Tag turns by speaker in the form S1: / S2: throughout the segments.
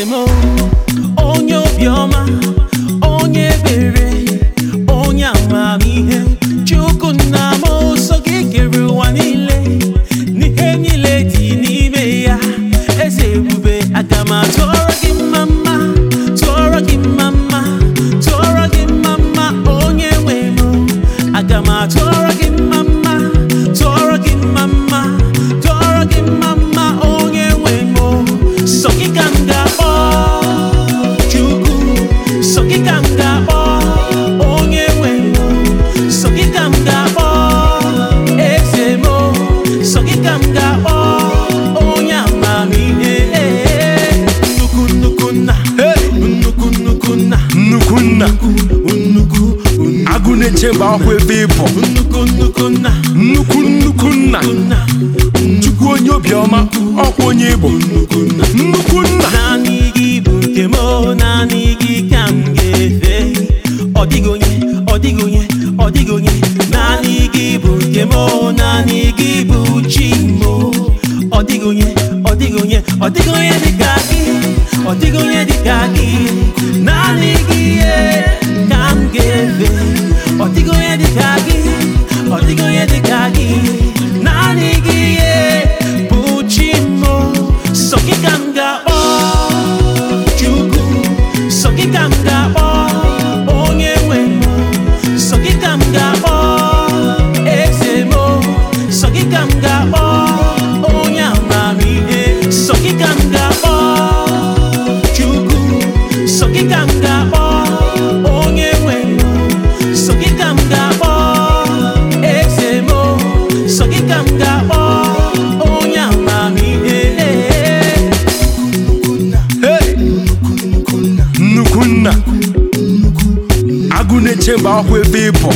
S1: mo onye obiọma onye ebere onye amamihe Chukwu nna m so gị kere ụwa niile n'ihe niile dị n'ime ya eze ebube aga m atụọrọ gị mma tụọrọ gị mma tụọrọ gị mma onye nwe m aga m atụọrọ gị mma tụọrọ gị mma tụọrọ gị mma onye nwe m so gị ka m ga-akpọ Chukwu so gị ka m ga-akpọ onye nwe m so gị ka m ga-akpọ eze m so gị ka m ga-akpọ onye amamihe nnukwu nna
S2: agụ na-eche mba akwụ ebe ịbụ nnukwu nna Chukwu onye obiọma ọkwa onye Igbo nnukwu nna
S1: naanị gị bụ nke m naanị gị ka m ga-efe ọ dịghị onye naanị gị bụ nke m naanị gị bụ chi m ọ dịghị onye dịka gị ọ dịghị onye dịka gị naanị gị ka m ga-efe ọ dịghị onye dịka gị ọ dịghị onye dịka gị naanị gị bụ chi m so gị ka m ga-akpọ Chukwu so gị ka m ga-akpọ onye nwe m so gị ka m ga-akpọ eze m so gị ka m ga-akpọ onye amamihe so gị ka m ga-akpọ Chukwu so gị ka m ga-akpọ onye nwe m so gị ka m ga-akpọ eze m so gị ka m ga-akpọ onye amamihe
S2: nnukwu nna agụ na-eche mba akwụ ebe ịbụ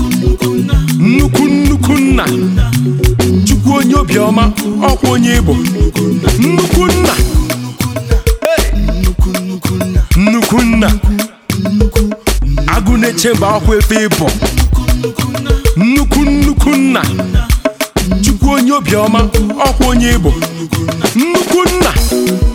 S2: nnukwu nna Chukwu onye obiọma ọkwa onye Igbo nnukwu nna agụ na-eche mba akwụ ebe ịbụ nnukwu nna Chukwu onye obiọma ọkwa onye Igbo nnukwu nna